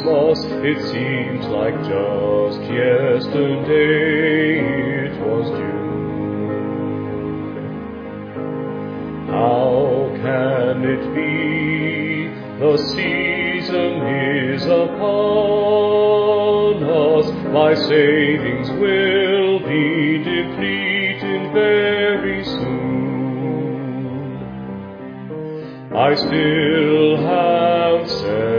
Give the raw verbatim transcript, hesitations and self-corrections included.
Christmas, it seems like just yesterday it was June. How can it be the season is upon us? My savings will be depleting very soon. I still have